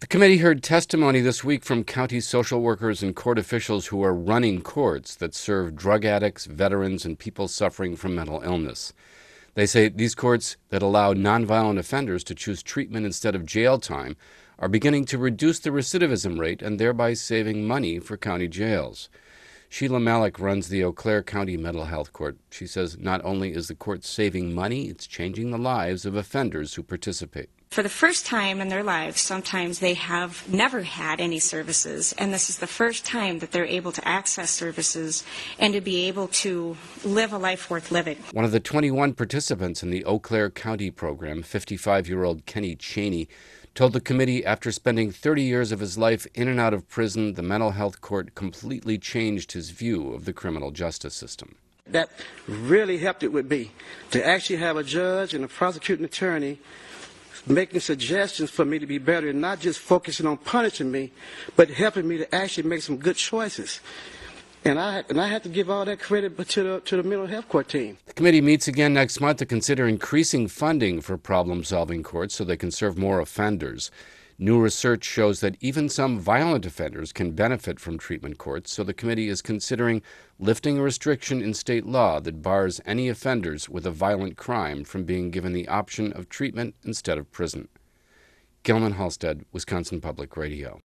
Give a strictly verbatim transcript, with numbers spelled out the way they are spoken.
The committee heard testimony this week from county social workers and court officials who are running courts that serve drug addicts, veterans, and people suffering from mental illness. They say these courts that allow nonviolent offenders to choose treatment instead of jail time are beginning to reduce the recidivism rate and thereby saving money for county jails. Sheila Malik runs the Eau Claire County Mental Health Court. She says not only is the court saving money, it's changing the lives of offenders who participate. For the first time in their lives, sometimes they have never had any services, and this is the first time that they're able to access services and to be able to live a life worth living. One of the twenty-one participants in the Eau Claire County program, fifty-five-year-old Kenny Cheney, told the committee after spending thirty years of his life in and out of prison, the mental health court completely changed his view of the criminal justice system. That really helped it would be to actually have a judge and a prosecuting attorney making suggestions for me to be better and not just focusing on punishing me, but helping me to actually make some good choices. And I and I have to give all that credit to the, to the mental health court team. The committee meets again next month to consider increasing funding for problem-solving courts so they can serve more offenders. New research shows that even some violent offenders can benefit from treatment courts, so the committee is considering lifting a restriction in state law that bars any offenders with a violent crime from being given the option of treatment instead of prison. Gilman Halstead, Wisconsin Public Radio.